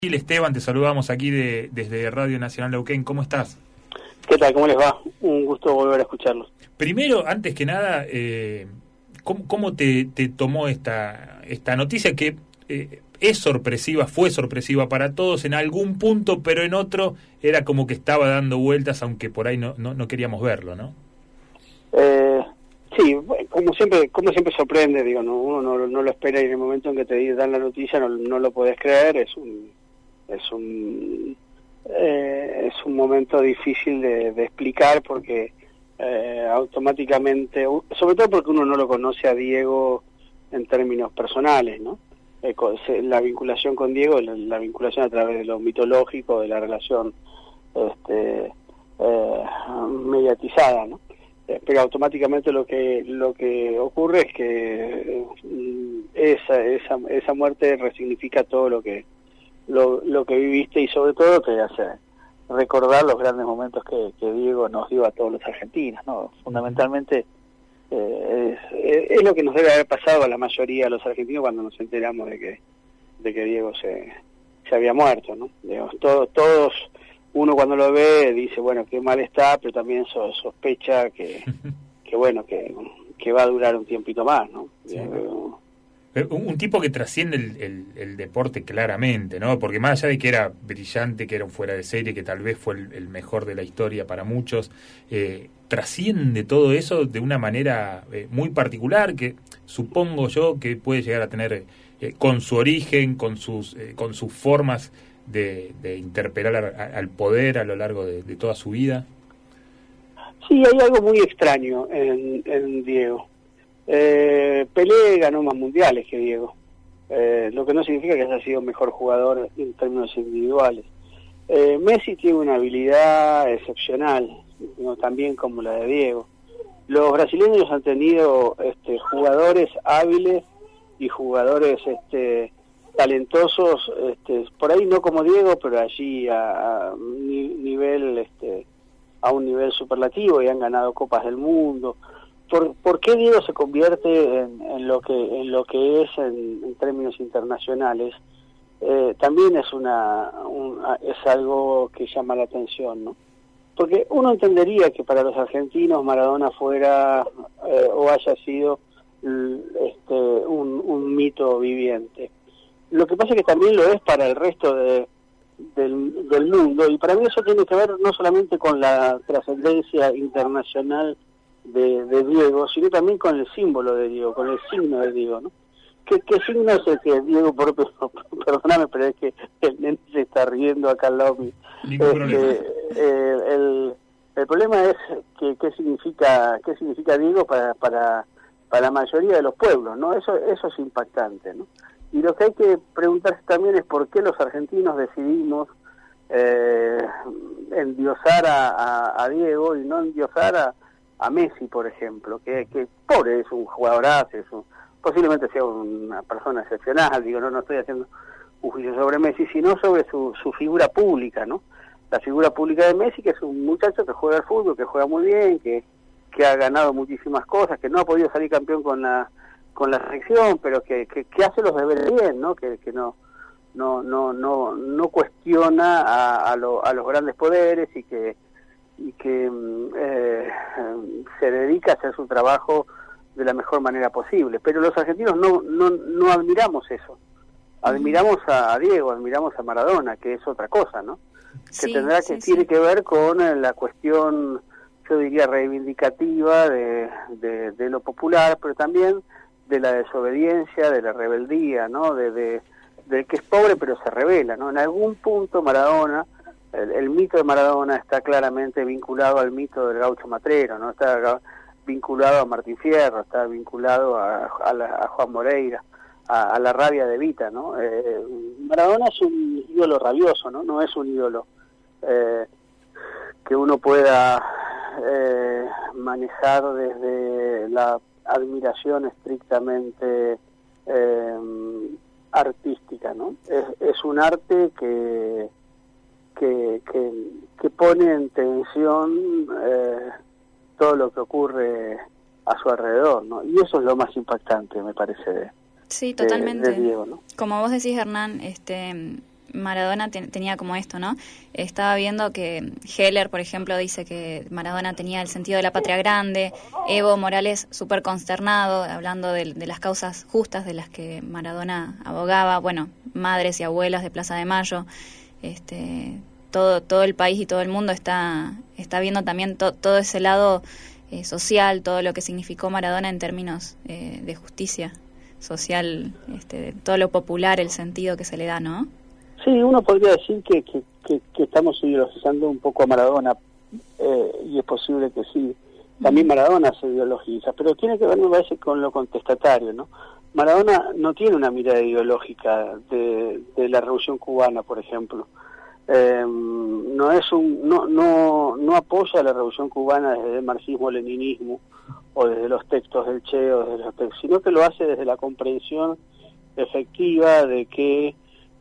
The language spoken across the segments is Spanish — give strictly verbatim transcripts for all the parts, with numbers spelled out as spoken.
Esteban, te saludamos aquí de, desde Radio Nacional Neuquén. ¿Cómo estás? ¿Qué tal? ¿Cómo les va? Un gusto volver a escucharlos. Primero, antes que nada, eh, ¿cómo, cómo te, te tomó esta, esta noticia que eh, es sorpresiva, fue sorpresiva para todos en algún punto, pero en otro era como que estaba dando vueltas, aunque por ahí no, no, no queríamos verlo, ¿no? Eh, sí, como siempre como siempre sorprende, digo, no, uno no, no lo espera y en el momento en que te dan la noticia no, no lo podés creer, es un... es un eh, es un momento difícil de, de explicar porque eh, automáticamente, sobre todo porque uno no lo conoce a Diego en términos personales, ¿no? Eh, la vinculación con Diego, la, la vinculación a través de lo mitológico, de la relación este, eh, mediatizada, ¿no? Eh, pero automáticamente lo que lo que ocurre es que eh, esa esa esa muerte resignifica todo lo que Lo, lo que viviste y sobre todo te hace recordar los grandes momentos que, que Diego nos dio a todos los argentinos, ¿no? Fundamentalmente eh, es, es lo que nos debe haber pasado a la mayoría de los argentinos cuando nos enteramos de que de que Diego se, se había muerto, ¿no? Digamos, todo, todos, uno cuando lo ve dice, bueno, qué mal está, pero también so, sospecha que, que bueno, que, que va a durar un tiempito más, ¿no? Sí. Digamos, Un, un tipo que trasciende el, el, el deporte claramente, ¿no? Porque más allá de que era brillante, que era un fuera de serie, que tal vez fue el, el mejor de la historia para muchos, eh, trasciende todo eso de una manera eh, muy particular, que supongo yo que puede llegar a tener eh, con su origen, con sus eh, con sus formas de, de interpelar a, al poder a lo largo de, de toda su vida. Sí, hay algo muy extraño en, en Diego. Eh, Pelé ganó más mundiales que Diego, eh, lo que no significa que haya sido mejor jugador en términos individuales. eh, Messi tiene una habilidad excepcional, ¿no? También como la de Diego. Los brasileños han tenido este, jugadores hábiles y jugadores este, talentosos, este, por ahí no como Diego, pero allí a, a nivel este, a un nivel superlativo, y han ganado copas del mundo. ¿Por, ¿Por qué Diego se convierte en, en lo que en lo que es en, en términos internacionales? Eh, también es una un, es algo que llama la atención, ¿no? Porque uno entendería que para los argentinos Maradona fuera eh, o haya sido este, un, un mito viviente. Lo que pasa es que también lo es para el resto de, del, del mundo, y para mí eso tiene que ver no solamente con la trascendencia internacional De, de Diego, sino también con el símbolo de Diego, con el signo de Diego, ¿no? ¿Qué, qué signo es el que Diego, por, perdóname, pero es que el nene se está riendo acá al lado mío? Este, eh, el, el problema es que qué significa qué significa Diego para para para la mayoría de los pueblos, ¿no? Eso eso es impactante, ¿no? Y lo que hay que preguntarse también es por qué los argentinos decidimos eh, endiosar a, a, a Diego y no endiosar a a Messi, por ejemplo, que, que pobre, es un jugadorazo, es un, posiblemente sea una persona excepcional, digo, no no estoy haciendo un juicio sobre Messi, sino sobre su, su figura pública, ¿no? La figura pública de Messi, que es un muchacho que juega al fútbol, que juega muy bien, que, que ha ganado muchísimas cosas, que no ha podido salir campeón con la con la selección, pero que, que, que hace los deberes bien, ¿no? Que, que no no no no no cuestiona a, a, lo, a los grandes poderes y que y que eh, se dedica a hacer su trabajo de la mejor manera posible. Pero los argentinos no no no admiramos eso. Admiramos a, a Diego, admiramos a Maradona, que es otra cosa, ¿no? Sí, que tendrá que sí, tiene sí. que ver con la cuestión, yo diría, reivindicativa de, de, de lo popular, pero también de la desobediencia, de la rebeldía, ¿no? De, de, de que es pobre pero se rebela, ¿no? En algún punto Maradona, El, el mito de Maradona está claramente vinculado al mito del gaucho matrero, ¿no? Está vinculado a Martín Fierro, está vinculado a, a, la, a Juan Moreira, a, a la rabia de Vita, ¿no? Eh, Maradona es un ídolo rabioso, ¿no? No es un ídolo eh, que uno pueda eh, manejar desde la admiración estrictamente eh, artística, ¿no? Es, es un arte que Que, que, que pone en tensión eh, todo lo que ocurre a su alrededor, ¿no? Y eso es lo más impactante, me parece, de, sí, totalmente. de, de Diego, ¿no? Como vos decís, Hernán, este, Maradona te, tenía como esto, ¿no? Estaba viendo que Heller, por ejemplo, dice que Maradona tenía el sentido de la patria grande, Evo Morales súper consternado, hablando de, de las causas justas de las que Maradona abogaba, bueno, madres y abuelas de Plaza de Mayo, este, todo todo el país y todo el mundo está está viendo también to, todo ese lado eh, social, todo lo que significó Maradona en términos eh, de justicia social, este, todo lo popular, el sentido que se le da, ¿no? Sí, uno podría decir que, que, que, que estamos ideologizando un poco a Maradona, eh, y es posible que sí. También Maradona se ideologiza, pero tiene que ver, me parece, con lo contestatario, ¿no? Maradona no tiene una mirada ideológica de, de la Revolución Cubana, por ejemplo. Eh, no es un no no no apoya la Revolución Cubana desde el marxismo-leninismo o desde los textos del Che, o desde los textos, sino que lo hace desde la comprensión efectiva de que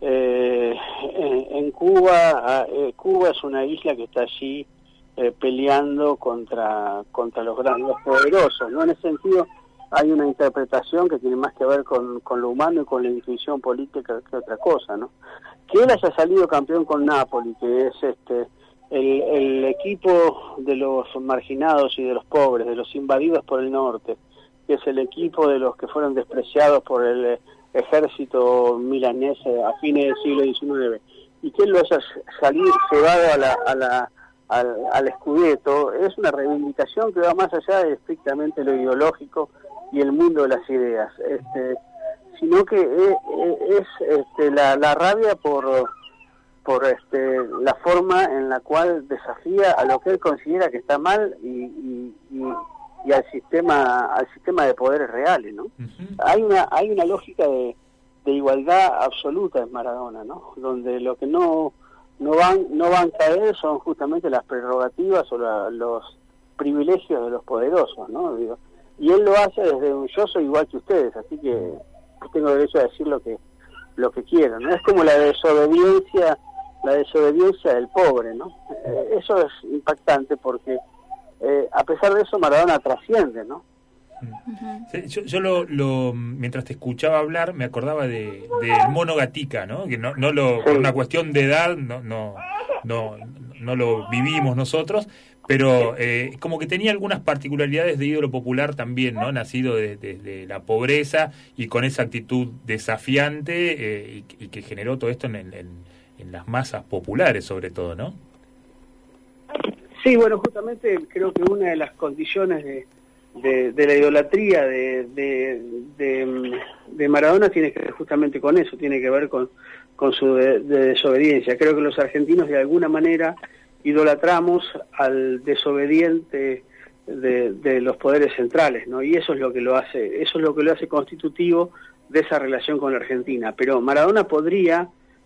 eh, en, en Cuba eh, Cuba es una isla que está allí eh, peleando contra contra los grandes, los poderosos, ¿no? En ese sentido hay una interpretación que tiene más que ver con, con lo humano y con la intuición política que otra cosa, ¿no? Que él haya salido campeón con Napoli, que es este el, el equipo de los marginados y de los pobres, de los invadidos por el norte, que es el equipo de los que fueron despreciados por el ejército milanés a fines del siglo diecinueve, y que él lo haya salido llevado a la, a la, al, al Scudetto, es una reivindicación que va más allá de estrictamente lo ideológico y el mundo de las ideas, este, sino que es, es este, la, la rabia por por este, la forma en la cual desafía a lo que él considera que está mal y, y, y, y al sistema al sistema de poderes reales, ¿no? Uh-huh. Hay una hay una lógica de, de igualdad absoluta en Maradona, ¿no? Donde lo que no no van no van a caer son justamente las prerrogativas o la, los privilegios de los poderosos, ¿no? Digo, y él lo hace desde un yo soy igual que ustedes, así que tengo derecho a decir lo que lo que quiero, ¿no? Es como la desobediencia la desobediencia del pobre, ¿no? Eh, eso es impactante porque eh, a pesar de eso Maradona trasciende, ¿no? Sí, yo, yo lo, lo mientras te escuchaba hablar me acordaba de del Mono Gatica, ¿no? Que no, no lo, sí. Por una cuestión de edad no no no, no lo vivimos nosotros, pero eh, como que tenía algunas particularidades de ídolo popular también, ¿no? Nacido de, de, de la pobreza y con esa actitud desafiante eh, y, y que generó todo esto en, en, en las masas populares sobre todo, ¿no? Sí, bueno, justamente creo que una de las condiciones de De, de la idolatría de, de, de, de Maradona tiene que ver justamente con eso, tiene que ver con, con su de, de desobediencia. Creo que los argentinos de alguna manera idolatramos al desobediente de, de los poderes centrales, ¿no? Y eso es lo que lo hace, eso es lo que lo hace constitutivo de esa relación con la Argentina. Pero Maradona podría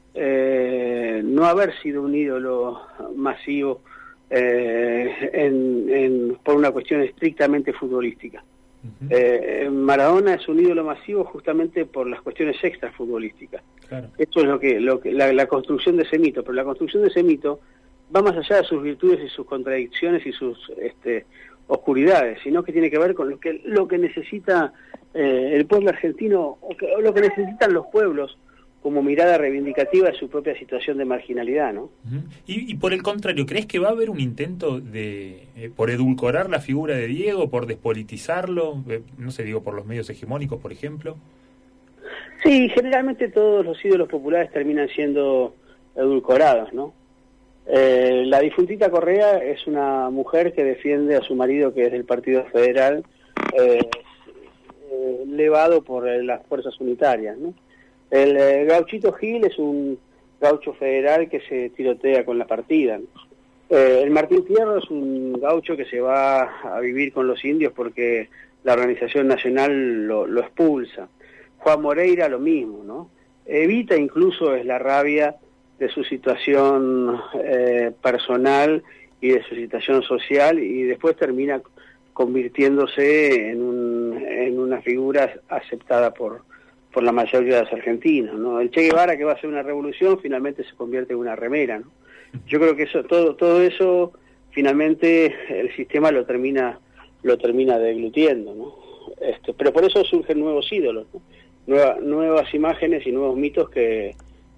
eh, no haber sido un ídolo masivo Eh, en, en, por una cuestión estrictamente futbolística. Uh-huh. eh, Maradona es un ídolo masivo justamente por las cuestiones extrafutbolísticas. Claro. Esto es lo que, lo que la, la construcción de ese mito, pero la construcción de ese mito va más allá de sus virtudes y sus contradicciones y sus este, oscuridades, sino que tiene que ver con lo que, lo que necesita eh, el pueblo argentino, o, que, o lo que necesitan los pueblos, como mirada reivindicativa de su propia situación de marginalidad, ¿no? Uh-huh. Y, y por el contrario, ¿crees que va a haber un intento de eh, por edulcorar la figura de Diego, por despolitizarlo? Eh, no sé, digo, por los medios hegemónicos, por ejemplo. Sí, generalmente todos los ídolos populares terminan siendo edulcorados, ¿no? Eh, la difuntita Correa es una mujer que defiende a su marido, que es del Partido Federal, eh, eh, levado por eh, las fuerzas unitarias, ¿no? El eh, gauchito Gil es un gaucho federal que se tirotea con la partida. Eh, el Martín Fierro es un gaucho que se va a vivir con los indios porque la organización nacional lo, lo expulsa. Juan Moreira lo mismo, ¿no? Evita incluso es la rabia de su situación eh, personal y de su situación social, y después termina convirtiéndose en, un, en una figura aceptada por por la mayoría de los argentinos, ¿no? El Che Guevara, que va a hacer una revolución, finalmente se convierte en una remera, ¿no? Yo creo que eso, todo, todo eso, finalmente el sistema lo termina, lo termina deglutiendo, ¿no? Este, pero por eso surgen nuevos ídolos, ¿no? Nueva, nuevas imágenes y nuevos mitos que,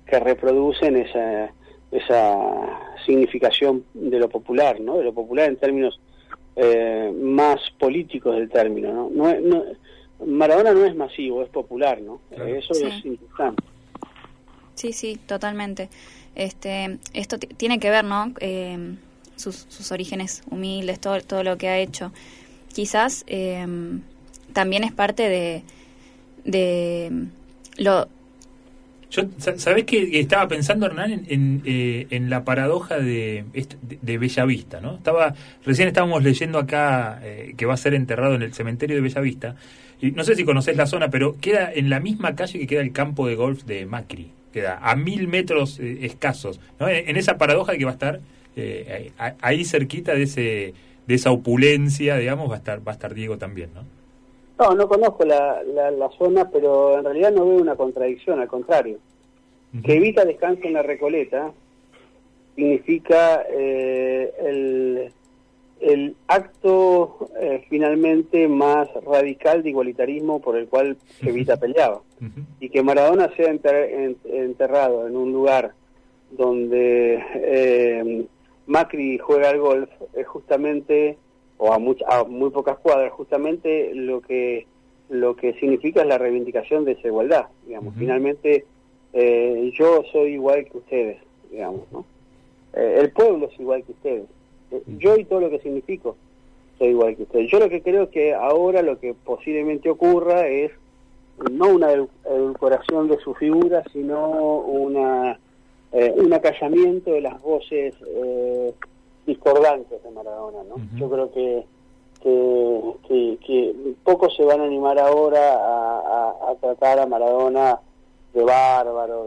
que reproducen esa esa significación de lo popular, ¿no? De lo popular en términos eh, más políticos del término, ¿no? No, no Maradona no es masivo, es popular, ¿no? Claro. Eso sí. Es importante. Sí, sí, totalmente. Este, esto t- tiene que ver, ¿no? Eh, sus, sus orígenes humildes, todo, todo lo que ha hecho. Quizás eh, también es parte de, de lo... Yo, ¿sabés qué? Estaba pensando, Hernán, en, en, eh, en la paradoja de, de, de Bellavista, ¿no? Estaba, recién estábamos leyendo acá eh, que va a ser enterrado en el cementerio de Bellavista, y no sé si conocés la zona, pero queda en la misma calle que queda el campo de golf de Macri, queda a mil metros eh, escasos, ¿no? En, en esa paradoja de que va a estar eh, ahí cerquita de ese de esa opulencia, digamos, va a estar va a estar Diego también, ¿no? No, no conozco la, la, la zona, pero en realidad no veo una contradicción, al contrario. Uh-huh. Que Evita descanse en la Recoleta significa eh, el, el acto eh, finalmente más radical de igualitarismo por el cual Evita peleaba. Uh-huh. Y que Maradona sea enter, enterrado en un lugar donde eh, Macri juega al golf es justamente... o a, much, a muy pocas cuadras, justamente lo que lo que significa es la reivindicación de esa igualdad, digamos. Uh-huh. Finalmente, eh, yo soy igual que ustedes, digamos, ¿no? Eh, el pueblo es igual que ustedes. Eh, uh-huh. Yo y todo lo que significo soy igual que ustedes. Yo lo que creo que ahora lo que posiblemente ocurra es no una edulcoración de su figura, sino una eh, un acallamiento de las voces eh, discordantes de Maradona, ¿no? Uh-huh. Yo creo que que, que que pocos se van a animar ahora a, a, a tratar a Maradona de bárbaro,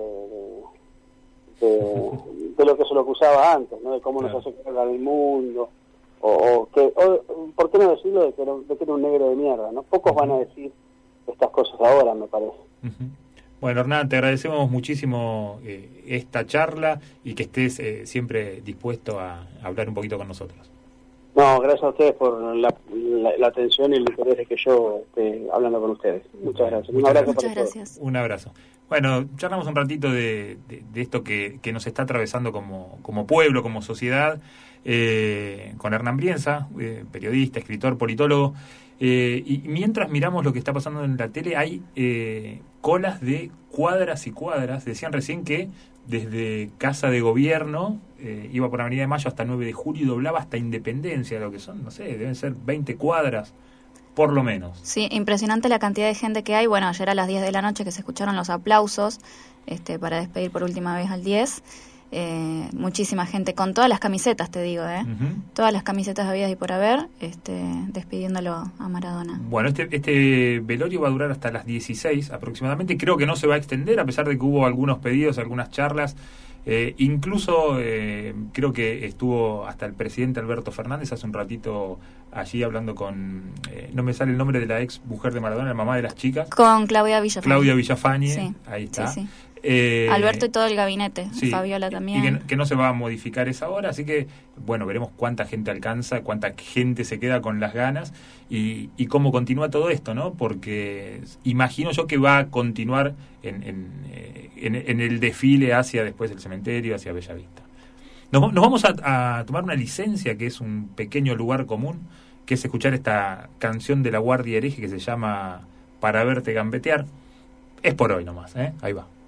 de, de, de, de lo que se lo acusaba antes, ¿no? De cómo claro. nos hace cargar el mundo, o, o que, o, ¿por qué no decirlo de que, era, de que era un negro de mierda, ¿no? Pocos uh-huh. van a decir estas cosas ahora, me parece. Uh-huh. Bueno, Hernán, te agradecemos muchísimo eh, esta charla y que estés eh, siempre dispuesto a, a hablar un poquito con nosotros. No, gracias a ustedes por la, la, la atención y el interés de que yo esté hablando con ustedes. Muchas gracias. Un abrazo Muchas para gracias. todos. Un abrazo. Bueno, charlamos un ratito de, de, de esto que, que nos está atravesando como, como pueblo, como sociedad, eh, con Hernán Brienza, eh, periodista, escritor, politólogo. Eh, y mientras miramos lo que está pasando en la tele, hay eh, colas de cuadras y cuadras. Decían recién que desde Casa de Gobierno eh, iba por Avenida de Mayo hasta nueve de julio y doblaba hasta Independencia, lo que son, no sé, deben ser veinte cuadras, por lo menos. Sí, impresionante la cantidad de gente que hay. Bueno, ayer a las diez de la noche que se escucharon los aplausos este, para despedir por última vez al diez. Eh, muchísima gente con todas las camisetas, te digo, ¿eh? Uh-huh. Todas las camisetas habidas y por haber, este, despidiéndolo a Maradona. Bueno, este, este velorio va a durar hasta las dieciséis aproximadamente. Creo que no se va a extender, a pesar de que hubo algunos pedidos, algunas charlas. Eh, incluso eh, creo que estuvo hasta el presidente Alberto Fernández hace un ratito allí hablando con, eh, no me sale el nombre de la ex mujer de Maradona, la mamá de las chicas. Con Claudia Villafañe. Claudia Villafañe, sí. Ahí está. Sí, sí. Eh, Alberto y todo el gabinete, sí, Fabiola también. Y que, que no se va a modificar esa hora, así que, bueno, veremos cuánta gente alcanza, cuánta gente se queda con las ganas y, y cómo continúa todo esto, ¿no? Porque imagino yo que va a continuar en, en, en, en el desfile hacia después del cementerio, hacia Bellavista. Nos, nos vamos a, a tomar una licencia, que es un pequeño lugar común, que es escuchar esta canción de La Guardia Hereje que se llama Para Verte Gambetear. Es por hoy nomás, ¿eh? Ahí va.